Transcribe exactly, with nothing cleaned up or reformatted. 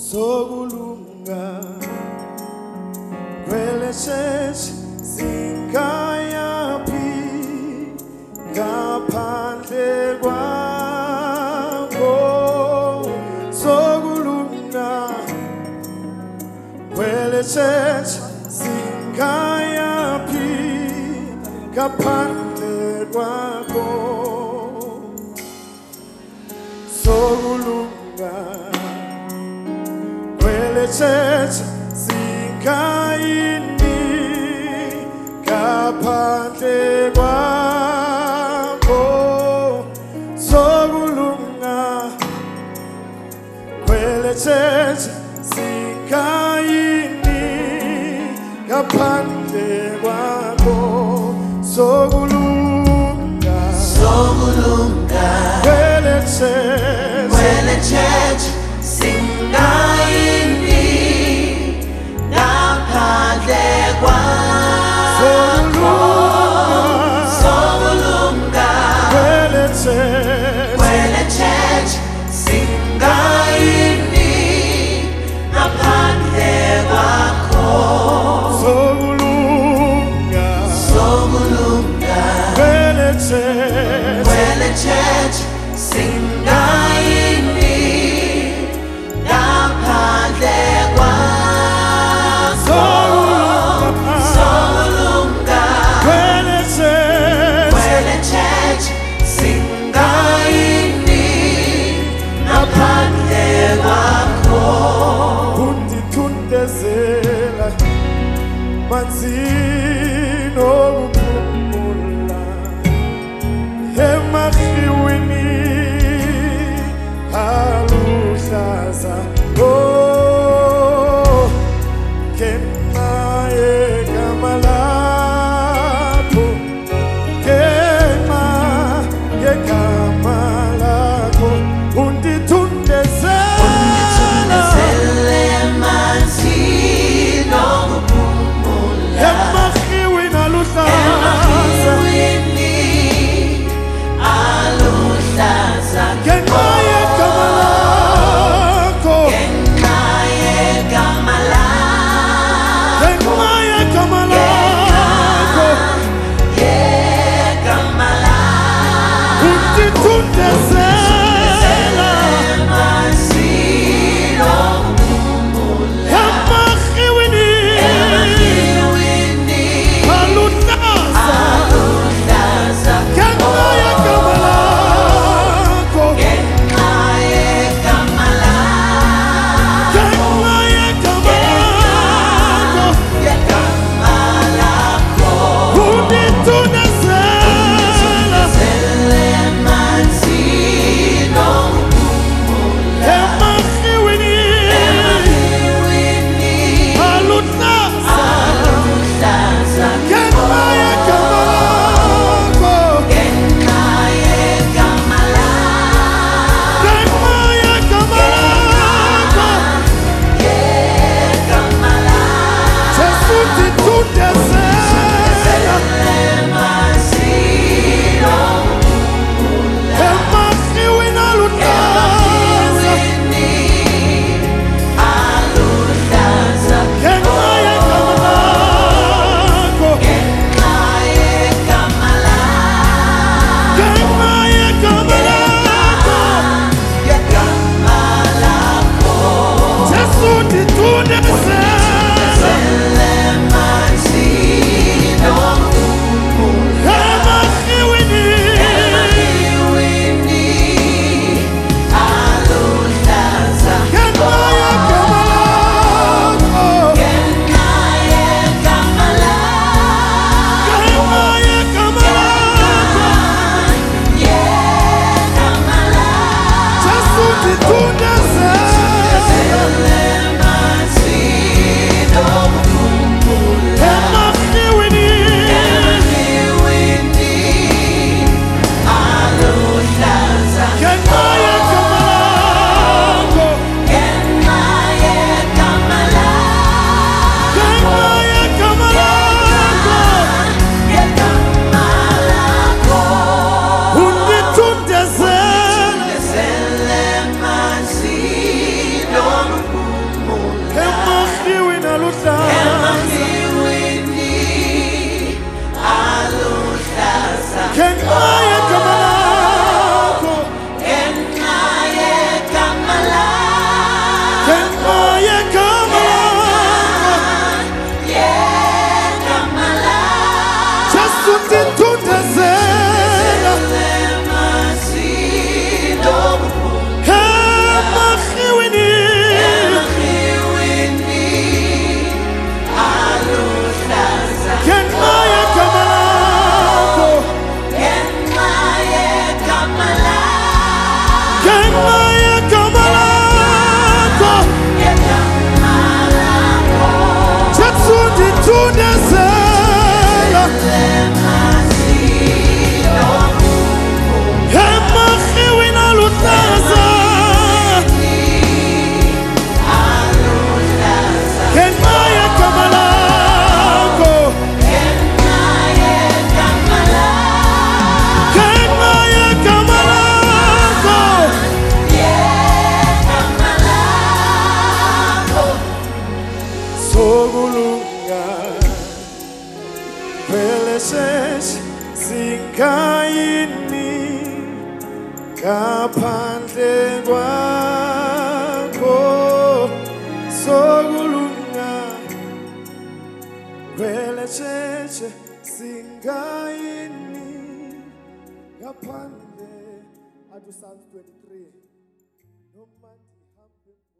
sokulunga kwele chechi singayapi ngaphandle kwakho sokulunga kwele chechi singayapi ngaphandle kwakho sokulunga kwele chechi singayini ngaphandle kwakho sokulunga kwele chechi singayini ngaphandle kwakho sokulunga sokulunga kwele chechi kwele chechi singayini ngaphandle kwakho sokulunga kwele chechi kwele chechi singayini ngaphandle kwakho sokulunga sokulunga aluhlaza ngenxa yegama lakho ngenxa yegama lakho Jesu ndithundezela emarhiwini ngenxa yegama lakho ngenxa yegama lakho Jesu ndithundezela emarhiwini aluhlaza ngenxa yegama lakho ngenxa yegama lakho sokulunga phelesesh singayini ngaphandle kwakho sokulunga phelesesh singayini ngaphandle atu Psalms twenty-three no man